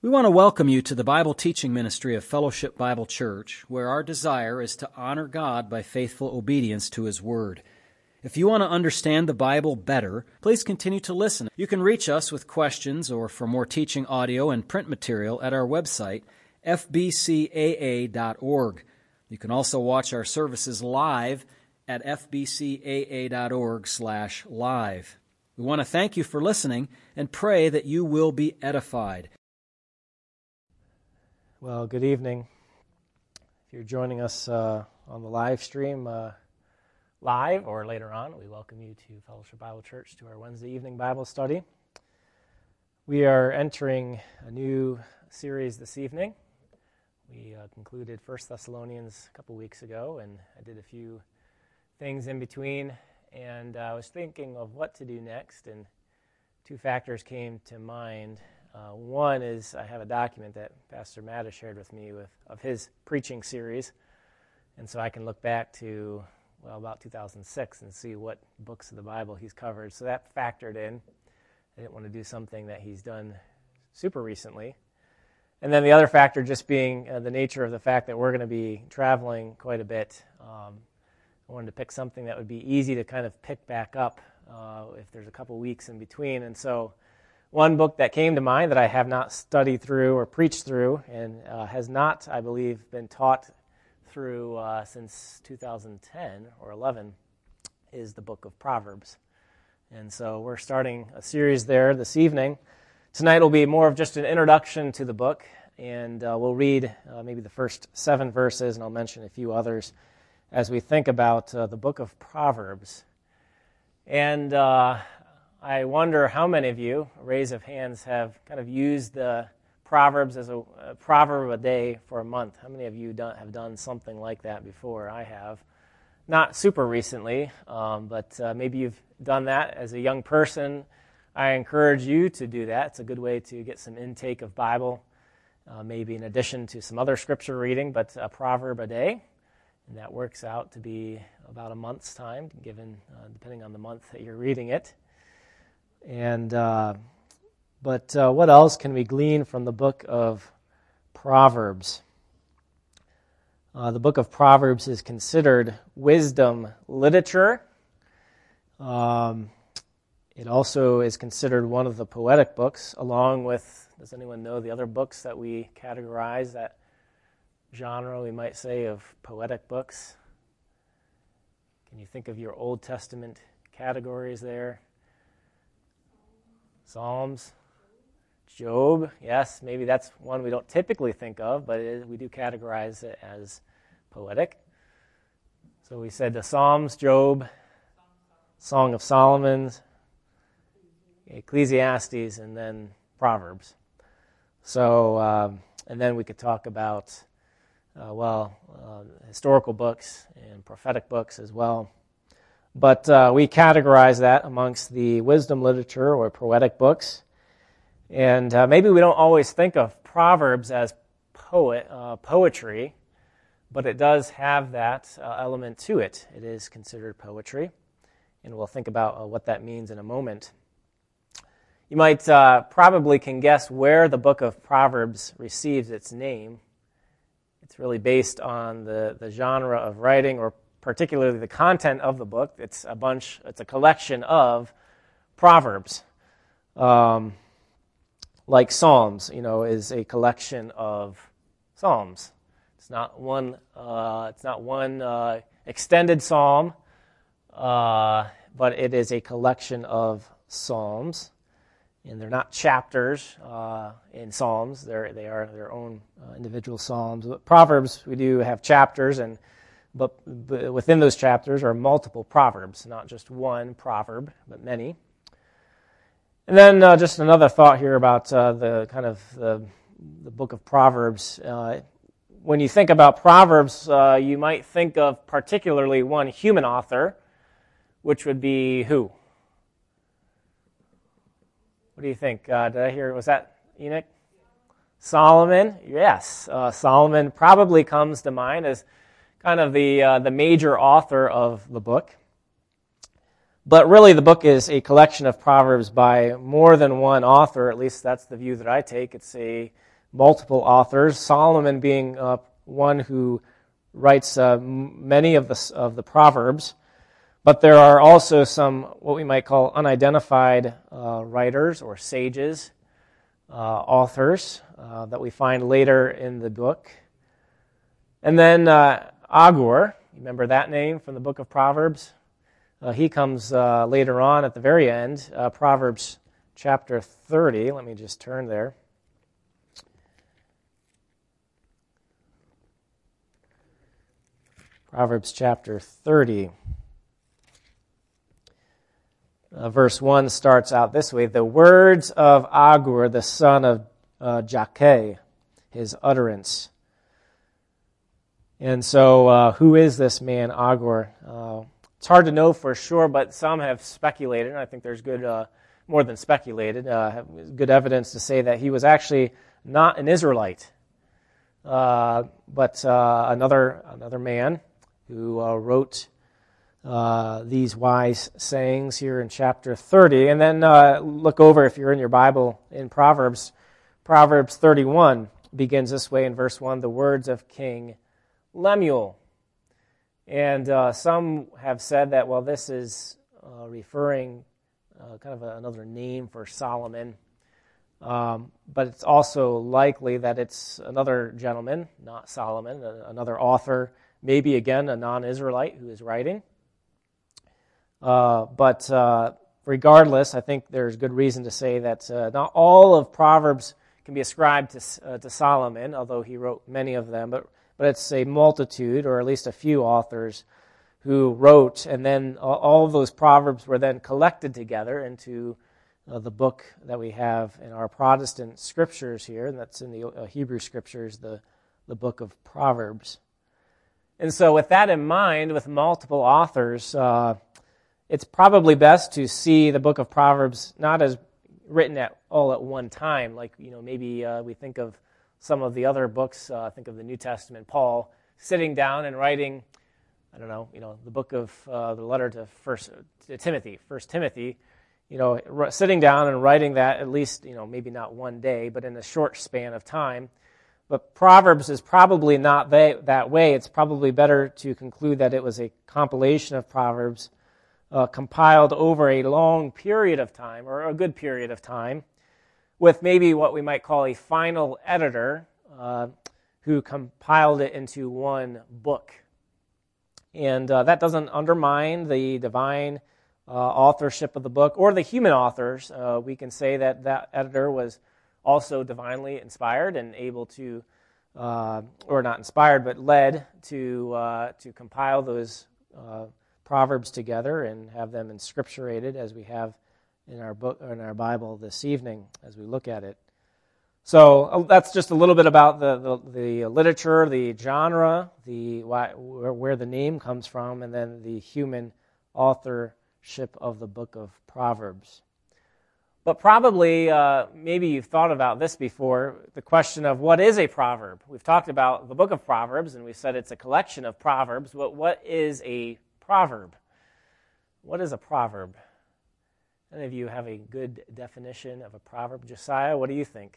We want to welcome you to the Bible teaching ministry of Fellowship Bible Church, where our desire is to honor God by faithful obedience to His Word. If you want to understand the Bible better, please continue to listen. You can reach us with questions or for more teaching audio and print material at our website, fbcaa.org. You can also watch our services live at fbcaa.org/live. We want to thank you for listening and pray that you will be edified. Well, good evening. If you're joining us on the live stream live or later on, we welcome you to Fellowship Bible Church to our Wednesday evening Bible study. We are entering a new series this evening. We concluded 1 Thessalonians a couple weeks ago, and I did a few things in between, and I was thinking of what to do next, and two factors came to mind. One is I have a document that Pastor Matt has shared with me of his preaching series, and so I can look back to, about 2006 and see what books of the Bible he's covered. So that factored in. I didn't want to do something that he's done super recently. And then the other factor just being the nature of the fact that we're going to be traveling quite a bit. I wanted to pick something that would be easy to kind of pick back up if there's a couple weeks in between. And so one book that came to mind that I have not studied through or preached through and has not, I believe, been taught through since 2010 or 11 is the book of Proverbs. And so we're starting a series there this evening. Tonight will be more of just an introduction to the book, and we'll read maybe the first 7 verses, and I'll mention a few others as we think about the book of Proverbs. And I wonder how many of you, a raise of hands, have kind of used the Proverbs as a proverb a day for a month. How many of you have done something like that before? I have. Not super recently, but maybe you've done that as a young person. I encourage you to do that. It's a good way to get some intake of Bible, maybe in addition to some other scripture reading, but a proverb a day. And that works out to be about a month's time, given depending on the month that you're reading it. And but what else can we glean from the book of Proverbs? The book of Proverbs is considered wisdom literature. It also is considered one of the poetic books, along with, does anyone know the other books that we categorize, that genre, we might say, of poetic books? Can you think of your Old Testament categories there? Psalms, Job, yes, maybe that's one we don't typically think of, but we do categorize it as poetic. So we said the Psalms, Job, Song of Solomon, Ecclesiastes, and then Proverbs. So, and then we could talk about, historical books and prophetic books as well. But we categorize that amongst the wisdom literature or poetic books. And maybe we don't always think of Proverbs as poetry, but it does have that element to it. It is considered poetry, and we'll think about what that means in a moment. You might probably can guess where the book of Proverbs receives its name. It's really based on the genre of writing, or particularly the content of the book. It's a collection of proverbs. Like Psalms, is a collection of psalms. It's not one extended psalm, but it is a collection of psalms. And they're not chapters in Psalms. They are their own individual psalms. But Proverbs, we do have chapters, but within those chapters are multiple proverbs, not just one proverb, but many. And then just another thought here about the book of Proverbs. When you think about Proverbs, you might think of particularly one human author, which would be who? What do you think? Did I hear, was that Enoch? Solomon? Yes. Solomon probably comes to mind as kind of the major author of the book. But really, the book is a collection of Proverbs by more than one author. At least that's the view that I take. It's multiple authors, Solomon being one who writes many of the Proverbs. But there are also some, what we might call unidentified writers or sages, authors that we find later in the book. And then Agur, remember that name from the book of Proverbs? He comes later on at the very end, Proverbs chapter 30. Let me just turn there. Proverbs chapter 30. Verse 1 starts out this way: the words of Agur, the son of Jakeh, his utterance. And so, who is this man, Agur? It's hard to know for sure, but some have speculated, and I think there's good, more than speculated, good evidence to say that he was actually not an Israelite, but another man who wrote these wise sayings here in chapter 30. And then look over, if you're in your Bible, in Proverbs. Proverbs 31 begins this way in verse 1, the words of King Lemuel. And some have said that, well, this is referring kind of another name for Solomon. But it's also likely that it's another gentleman, not Solomon, another author, maybe again a non-Israelite who is writing. But regardless, I think there's good reason to say that not all of Proverbs can be ascribed to Solomon, although he wrote many of them, but it's a multitude, or at least a few authors who wrote, and then all of those Proverbs were then collected together into the book that we have in our Protestant scriptures here, and that's in the Hebrew scriptures, the book of Proverbs. And so with that in mind, with multiple authors, it's probably best to see the book of Proverbs not as written all at one time, like maybe we think of some of the other books, think of the New Testament, Paul sitting down and writing, the book of the letter to First Timothy, sitting down and writing that at least, maybe not one day, but in a short span of time. But Proverbs is probably not that way. It's probably better to conclude that it was a compilation of Proverbs compiled over a long period of time, or a good period of time, with maybe what we might call a final editor who compiled it into one book. And that doesn't undermine the divine authorship of the book or the human authors. We can say that editor was also divinely inspired and able to, or not inspired, but led to compile those Proverbs together and have them inscripturated as we have in our book, in our Bible this evening as we look at it. So that's just a little bit about the literature, the genre, where the name comes from, and then the human authorship of the book of Proverbs. But probably, maybe you've thought about this before, the question of what is a proverb? We've talked about the book of Proverbs, and we said it's a collection of proverbs, but what is a proverb? What is a proverb? Any of you have a good definition of a proverb? Josiah, what do you think?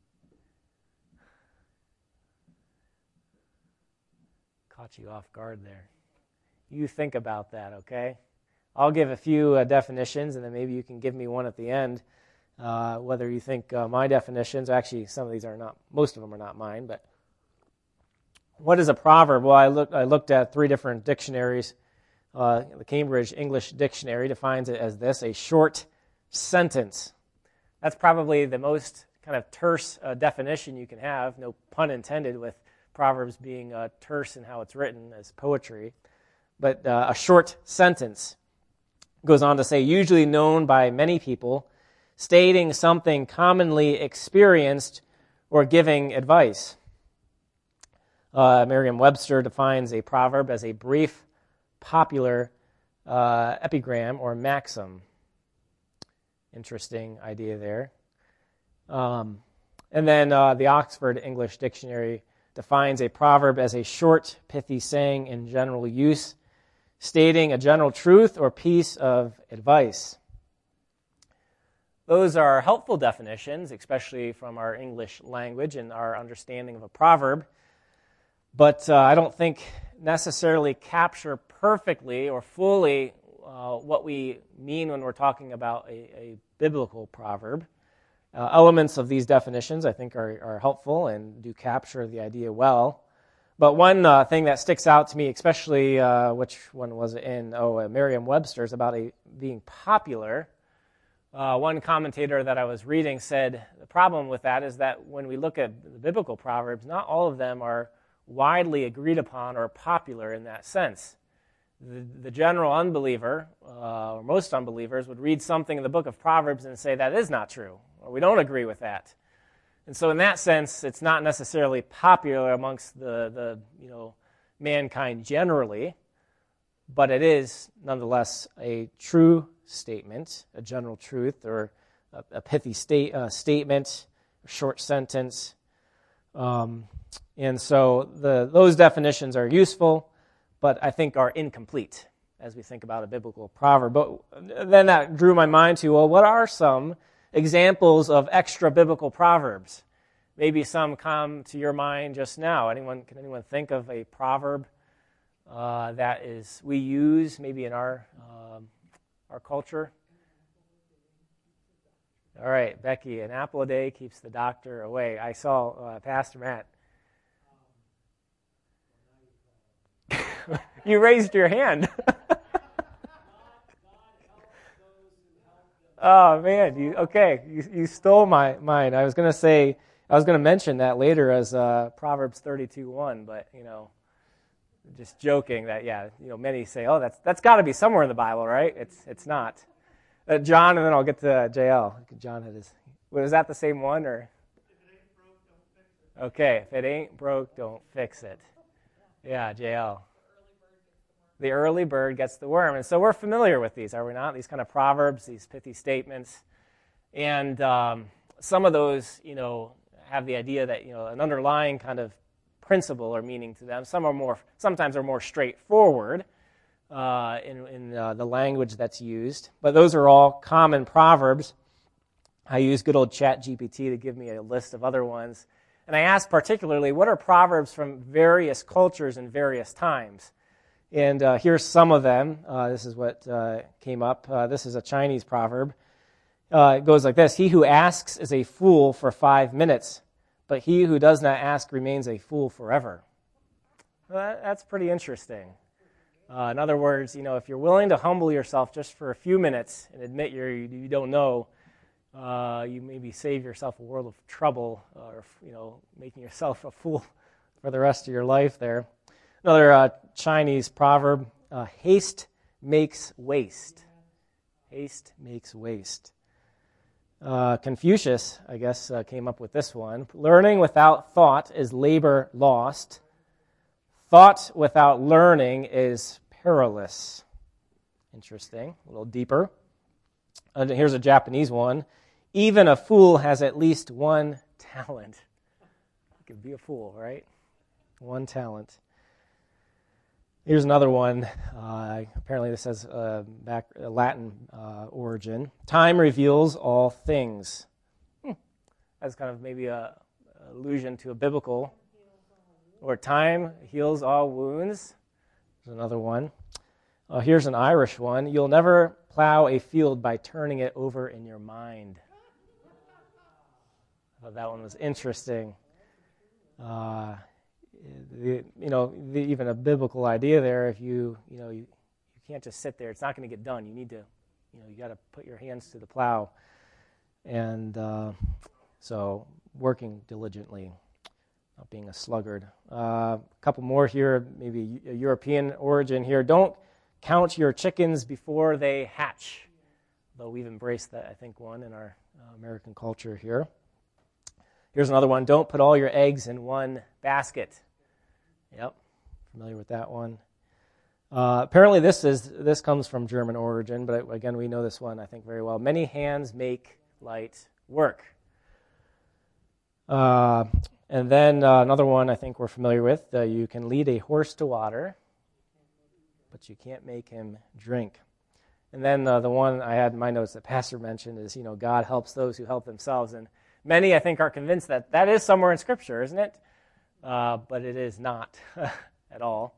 Caught you off guard there. You think about that, okay? I'll give a few definitions, and then maybe you can give me one at the end, whether you think my definitions, actually some of these are not, most of them are not mine, but what is a proverb? Well, I looked at 3 different dictionaries. The Cambridge English Dictionary defines it as this: a short sentence. That's probably the most kind of terse definition you can have, no pun intended, with Proverbs being terse in how it's written as poetry. But a short sentence goes on to say, usually known by many people, stating something commonly experienced or giving advice. Merriam-Webster defines a proverb as a brief, popular epigram or maxim. Interesting idea there. And then the Oxford English Dictionary defines a proverb as a short, pithy saying in general use, stating a general truth or piece of advice. Those are helpful definitions, especially from our English language and our understanding of a proverb, but I don't think necessarily capture perfectly or fully what we mean when we're talking about a biblical proverb. Elements of these definitions, I think, are helpful and do capture the idea well. But one thing that sticks out to me, especially, which one was it in? Merriam-Webster's, about being popular. One commentator that I was reading said the problem with that is that when we look at the biblical proverbs, not all of them are widely agreed upon or popular in that sense. The general unbeliever, or most unbelievers, would read something in the book of Proverbs and say that is not true, or we don't agree with that. And so in that sense, it's not necessarily popular amongst the mankind generally, but it is nonetheless a true statement, a general truth, or a pithy statement, a short sentence. And so those definitions are useful, but I think are incomplete as we think about a biblical proverb. But then that drew my mind to, well, what are some examples of extra biblical proverbs? Maybe some come to your mind just now. Can anyone think of a proverb that we use maybe in our culture? All right, Becky, an apple a day keeps the doctor away. I saw Pastor Matt. You raised your hand. Oh man, you stole mine. I was going to mention that later as Proverbs 32:1, but just joking that many say, oh, that's got to be somewhere in the Bible, right? It's not. John, and then I'll get to JL. John had his. Was that the same one or? Okay, if it ain't broke, don't fix it. Yeah, JL. The early bird gets the worm. And so we're familiar with these, are we not? These kind of proverbs, these pithy statements. And some of those, have the idea that, an underlying kind of principle or meaning to them. Sometimes are more straightforward in the language that's used. But those are all common proverbs. I use good old ChatGPT to give me a list of other ones. And I asked particularly, what are proverbs from various cultures and various times? And here's some of them. This is what came up. This is a Chinese proverb. It goes like this: "He who asks is a fool for 5 minutes, but he who does not ask remains a fool forever." Well, that's pretty interesting. In other words, if you're willing to humble yourself just for a few minutes and admit you don't know, you maybe save yourself a world of trouble, or making yourself a fool for the rest of your life there. Another Chinese proverb, haste makes waste. Haste makes waste. Confucius, I guess, came up with this one. "Learning without thought is labor lost. Thought without learning is perilous." Interesting, a little deeper. Here's a Japanese one. "Even a fool has at least one talent." You could be a fool, right? One talent. Here's another one. Apparently this has Latin origin. "Time reveals all things." That's kind of maybe a allusion to a biblical. Or "time heals all wounds." There's another one. Here's an Irish one. "You'll never plow a field by turning it over in your mind." I thought that one was interesting. Even a biblical idea there. If you can't just sit there, it's not going to get done. You need to, you got to put your hands to the plow, and so working diligently, not being a sluggard. A couple more here, maybe a European origin here. "Don't count your chickens before they hatch." Though we've embraced that, I think, one in our American culture here. Here's another one. "Don't put all your eggs in one basket." Yep, familiar with that one. Apparently this comes from German origin, but again, we know this one, I think, very well. "Many hands make light work." And then another one I think we're familiar with. "You can lead a horse to water, but you can't make him drink. And then the one I had in my notes that Pastor mentioned is, God helps those who help themselves. And many, I think, are convinced that that is somewhere in Scripture, isn't it? But it is not at all.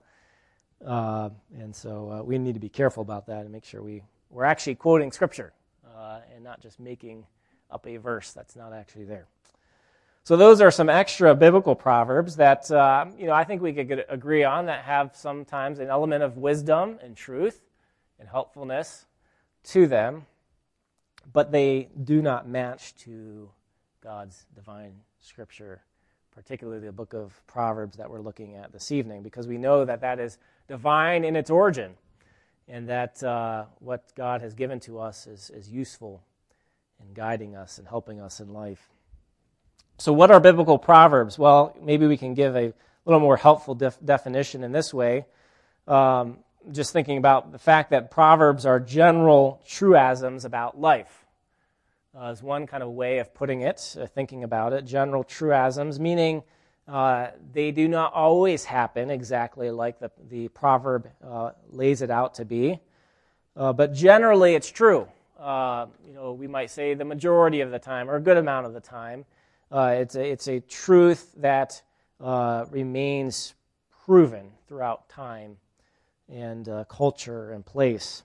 And so we need to be careful about that and make sure we're actually quoting Scripture and not just making up a verse that's not actually there. So those are some extra biblical proverbs that, I think we could agree on that have sometimes an element of wisdom and truth and helpfulness to them, but they do not match to God's divine Scripture, particularly the book of Proverbs that we're looking at this evening, because we know that that is divine in its origin, and that what God has given to us is useful in guiding us and helping us in life. So what are biblical proverbs? Well, maybe we can give a little more helpful definition in this way. Just thinking about the fact that proverbs are general truisms about life. Is one kind of way of putting it, thinking about it. General truisms, meaning they do not always happen exactly like the proverb lays it out to be. But generally it's true. We might say the majority of the time, or a good amount of the time. It's a truth that remains proven throughout time and culture and place.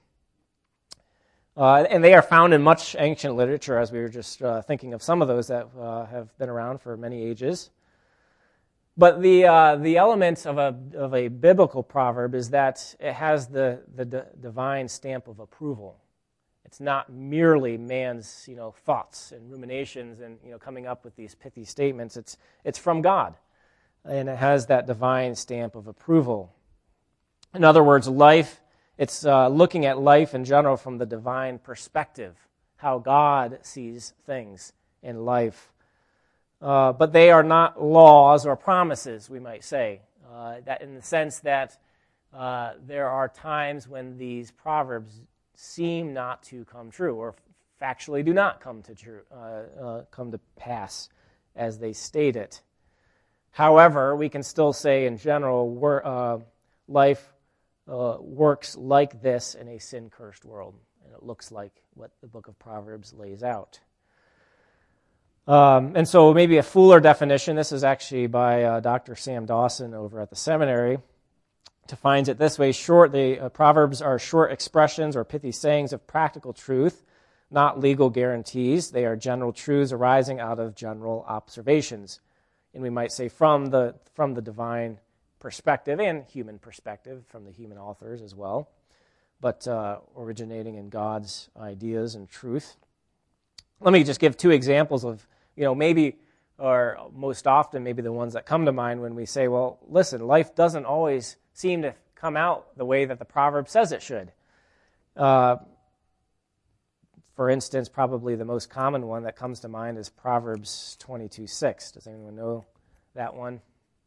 And they are found in much ancient literature, as we were just thinking of some of those that have been around for many ages. But the element of a biblical proverb is that it has the divine stamp of approval. It's not merely man's thoughts and ruminations and coming up with these pithy statements. It's from God, and it has that divine stamp of approval. In other words, life. It's looking at life in general from the divine perspective, how God sees things in life. But they are not laws or promises, we might say, that in the sense that there are times when these proverbs seem not to come true, or factually do not come to pass as they state it. However, we can still say in general, life works like this in a sin-cursed world, and it looks like what the book of Proverbs lays out. And so maybe a fuller definition, this is actually by Dr. Sam Dawson over at the seminary, defines it this way: the Proverbs are short expressions or pithy sayings of practical truth, not legal guarantees. They are general truths arising out of general observations. And we might say from the divine perspective and human perspective, from the human authors as well, but originating in God's ideas and truth. Let me just give two examples of, maybe, or most often maybe the ones that come to mind when we say, well, listen, life doesn't always seem to come out the way that the proverb says it should. For instance, probably the most common one that comes to mind is Proverbs 22:6. Does anyone know that one?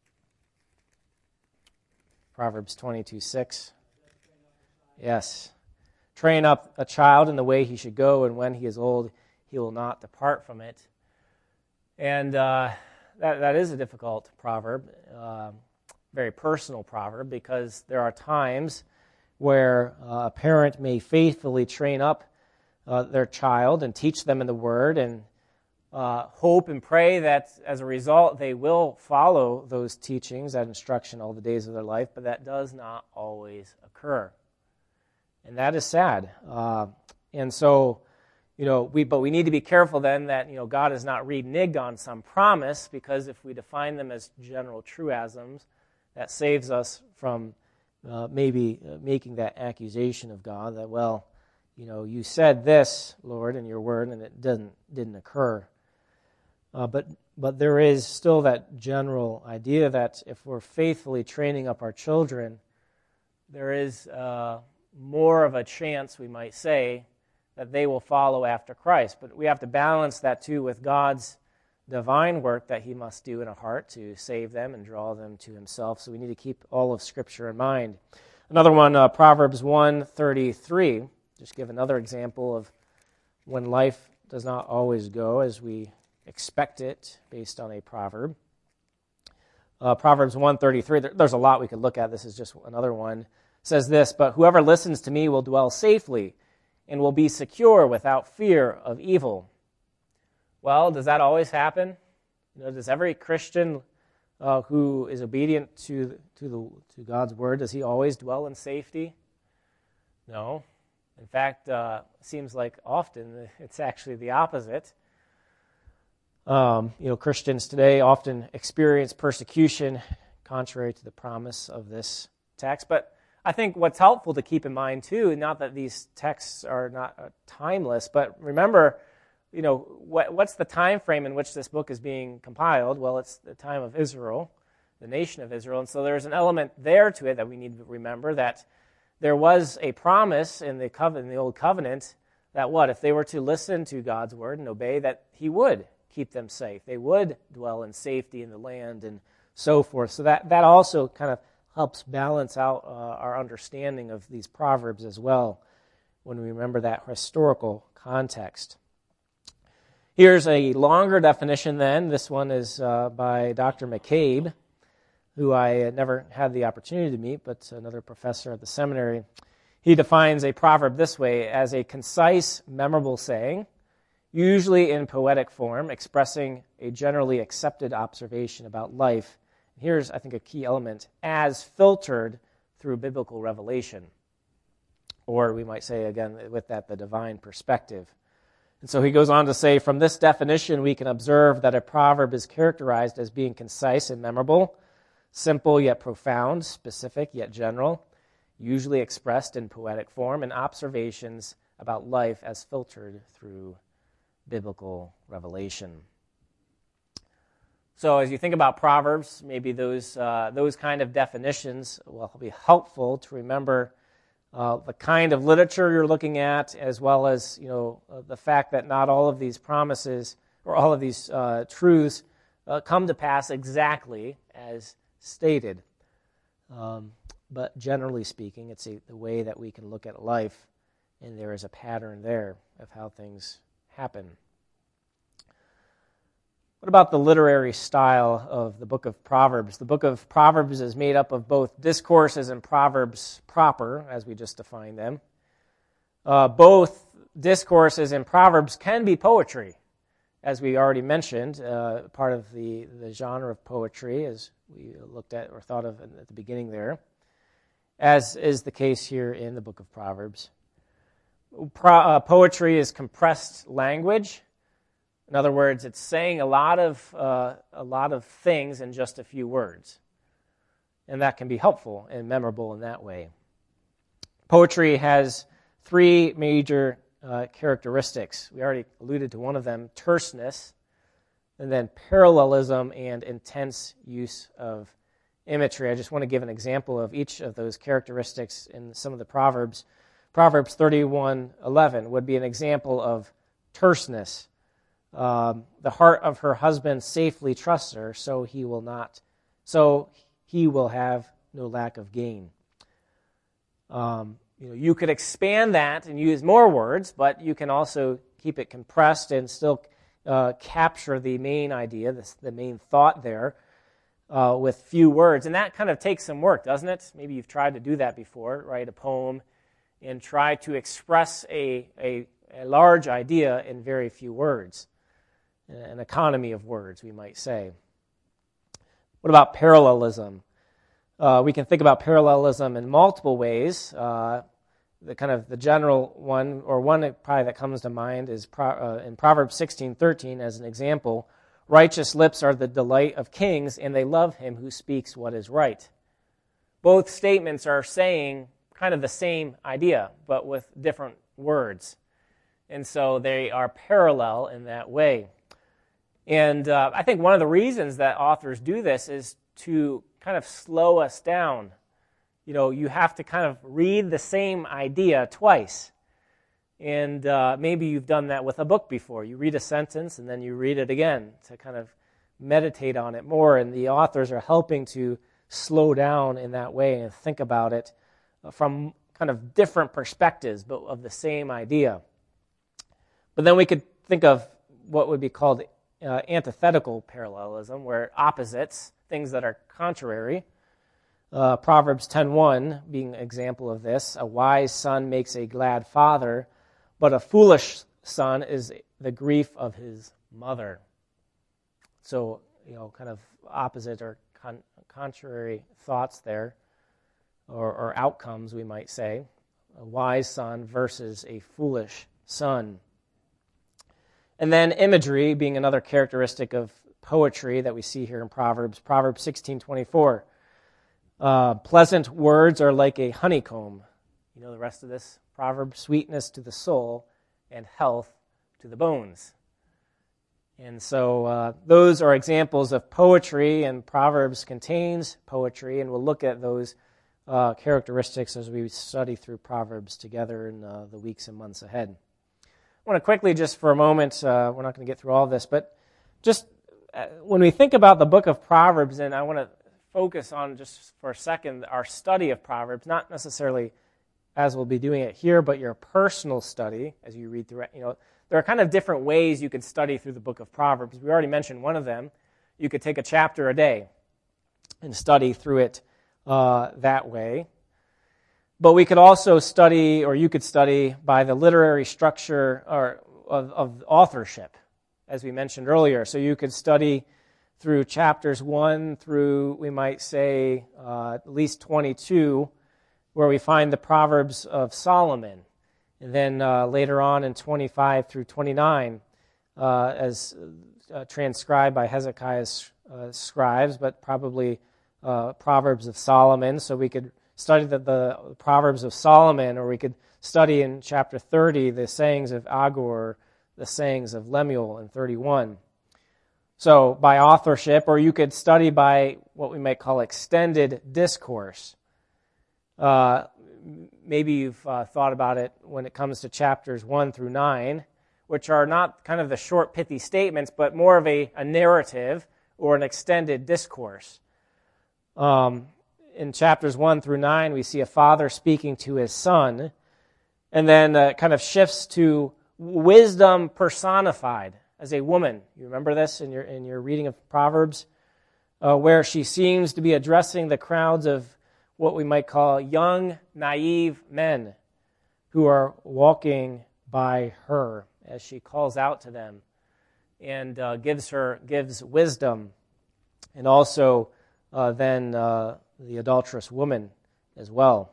Proverbs 22:6. Yes. Train up a child in the way he should go, and when he is old, he will not depart from it. And that is a difficult proverb, very personal proverb, because there are times where a parent may faithfully train up their child and teach them in the Word, and hope and pray that as a result they will follow those teachings, that instruction all the days of their life, but that does not always occur. And that is sad. And so, we need to be careful then that, God is not reneged on some promise, because if we define them as general truisms, that saves us from maybe making that accusation of God that, well, you said this, Lord, in your word, and it didn't occur. But there is still that general idea that if we're faithfully training up our children, there is more of a chance, we might say, that they will follow after Christ. But we have to balance that too with God's divine work that he must do in a heart to save them and draw them to himself. So we need to keep all of Scripture in mind. Another one, Proverbs 1:33. Just give another example of when life does not always go as we expect it based on a proverb. Proverbs 1:33, there's a lot we could look at. This is just another one. says this, "But whoever listens to me will dwell safely and will be secure without fear of evil." Well, does that always happen? Does every Christian who is obedient to God's word, does he always dwell in safety? No. In fact, it seems like often it's actually the opposite. Christians today often experience persecution contrary to the promise of this text. But I think what's helpful to keep in mind too, not that these texts are not timeless, but remember, what's the time frame in which this book is being compiled? Well, it's the time of Israel, the nation of Israel. And so there's an element there to it that we need to remember, that there was a promise in the Old Covenant that if they were to listen to God's word and obey, that he would keep them safe. They would dwell in safety in the land and so forth. So that also kind of helps balance out our understanding of these Proverbs as well when we remember that historical context. Here's a longer definition then. This one is by Dr. McCabe, who I never had the opportunity to meet, but another professor at the seminary. He defines a proverb this way: as a concise, memorable saying, usually in poetic form, expressing a generally accepted observation about life. Here's, I think, a key element: as filtered through biblical revelation. Or we might say, again, with that, the divine perspective. And so he goes on to say, from this definition, we can observe that a proverb is characterized as being concise and memorable, simple yet profound, specific yet general, usually expressed in poetic form, and observations about life as filtered through biblical revelation. So as you think about Proverbs, maybe those kind of definitions will be helpful to remember the kind of literature you're looking at, as well as the fact that not all of these promises or all of these truths come to pass exactly as stated. But generally speaking, it's the way that we can look at life, and there is a pattern there of how things happen. What about the literary style of the book of Proverbs? The book of Proverbs is made up of both discourses and proverbs proper, as we just defined them. Both discourses and proverbs can be poetry, as we already mentioned, part of the genre of poetry, as we looked at or thought of at the beginning there, as is the case here in the book of Proverbs. Poetry is compressed language. In other words, it's saying a lot of things in just a few words, and that can be helpful and memorable in that way. Poetry has three major characteristics. We already alluded to one of them: terseness, and then parallelism and intense use of imagery. I just want to give an example of each of those characteristics in some of the Proverbs. Proverbs 31:11 would be an example of terseness. The heart of her husband safely trusts her, so he will have no lack of gain. You could expand that and use more words, but you can also keep it compressed and still capture the main idea, the main thought there, with few words. And that kind of takes some work, doesn't it? Maybe you've tried to do that before, write a poem and try to express a large idea in very few words. An economy of words, we might say. What about parallelism? We can think about parallelism in multiple ways. The general one, or one probably that comes to mind, is in Proverbs 16:13 as an example. Righteous lips are the delight of kings, and they love him who speaks what is right. Both statements are saying kind of the same idea, but with different words. And so they are parallel in that way. And I think one of the reasons that authors do this is to kind of slow us down. You have to kind of read the same idea twice. And maybe you've done that with a book before. You read a sentence and then you read it again to kind of meditate on it more. And the authors are helping to slow down in that way and think about it from kind of different perspectives, but of the same idea. But then we could think of what would be called antithetical parallelism, where opposites, things that are contrary, Proverbs 10:1 being an example of this. A wise son makes a glad father, but a foolish son is the grief of his mother. So, kind of opposite or contrary thoughts there, or outcomes, we might say. A wise son versus a foolish son. And then imagery being another characteristic of poetry that we see here in Proverbs. Proverbs 16:24. Pleasant words are like a honeycomb. You know the rest of this proverb? Sweetness to the soul and health to the bones. And so those are examples of poetry, and Proverbs contains poetry, and we'll look at those characteristics as we study through Proverbs together in the weeks and months ahead. I want to quickly, just for a moment, we're not going to get through all of this, but just when we think about the book of Proverbs, and I want to focus on just for a second our study of Proverbs, not necessarily as we'll be doing it here, but your personal study as you read through it. There are kind of different ways you could study through the book of Proverbs. We already mentioned one of them. You could take a chapter a day and study through it that way. But we could also study, or you could study by the literary structure of authorship, as we mentioned earlier. So you could study through chapters 1 through, we might say, at least 22, where we find the Proverbs of Solomon. And then later on in 25 through 29, as transcribed by Hezekiah's scribes, but probably Proverbs of Solomon. So we could study the Proverbs of Solomon, or we could study in chapter 30 the sayings of Agur, the sayings of Lemuel in 31. So by authorship, or you could study by what we might call extended discourse. Maybe you've thought about it when it comes to chapters 1 through 9, which are not kind of the short, pithy statements, but more of a narrative or an extended discourse. In chapters 1 through 9, we see a father speaking to his son, and then kind of shifts to wisdom personified as a woman. You remember this in your reading of Proverbs, where she seems to be addressing the crowds of what we might call young, naive men who are walking by her as she calls out to them and gives wisdom, and also then the adulterous woman as well,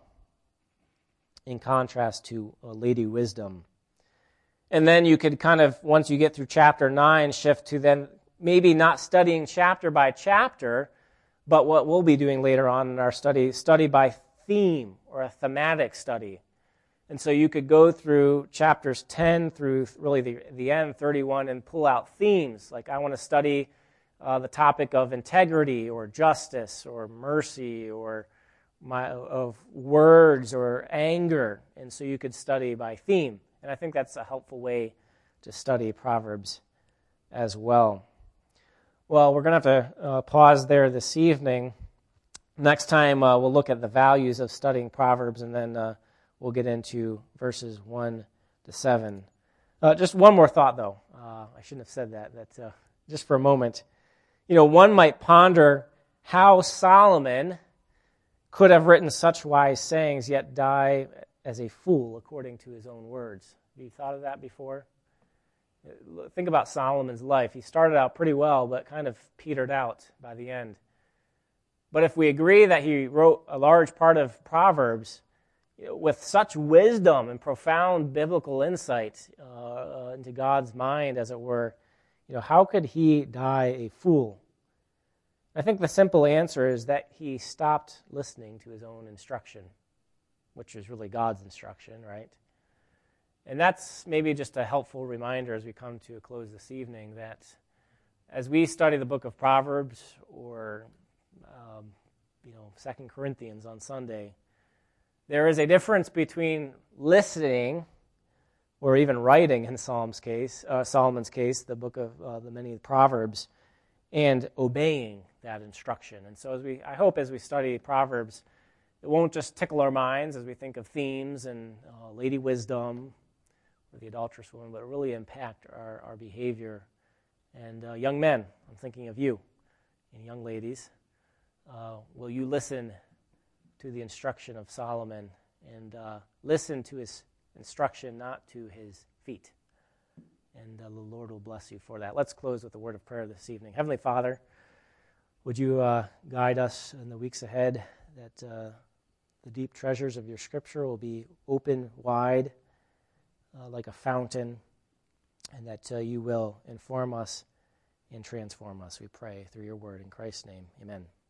in contrast to Lady Wisdom. And then you could kind of, once you get through chapter 9, shift to then maybe not studying chapter by chapter, but what we'll be doing later on in our study by theme, or a thematic study. And so you could go through chapters 10 through really the end, 31, and pull out themes. Like I want to study the topic of integrity or justice or mercy or of words or anger. And so you could study by theme. And I think that's a helpful way to study Proverbs as well. Well, we're going to have to pause there this evening. Next time, we'll look at the values of studying Proverbs, and then we'll get into verses 1 to 7. Just one more thought, though. I shouldn't have said that. Just for a moment. One might ponder how Solomon could have written such wise sayings, yet die as a fool, according to his own words. Have you thought of that before? Think about Solomon's life. He started out pretty well, but kind of petered out by the end. But if we agree that he wrote a large part of Proverbs with such wisdom and profound biblical insight into God's mind, as it were, how could he die a fool? I think the simple answer is that he stopped listening to his own instruction, which is really God's instruction, right? And that's maybe just a helpful reminder as we come to a close this evening, that as we study the book of Proverbs or 2 Corinthians on Sunday, there is a difference between listening or even writing in Solomon's case, the book of the many Proverbs, and obeying that instruction. And so I hope as we study Proverbs, it won't just tickle our minds as we think of themes and Lady Wisdom or the adulterous woman, but really impact our behavior. And young men, I'm thinking of you, and young ladies, will you listen to the instruction of Solomon and listen to his instruction, not to his feet. And the Lord will bless you for that. Let's close with a word of prayer this evening. Heavenly Father, would you guide us in the weeks ahead, that the deep treasures of your Scripture will be open wide like a fountain, and that you will inform us and transform us, we pray, through your word. In Christ's name, amen.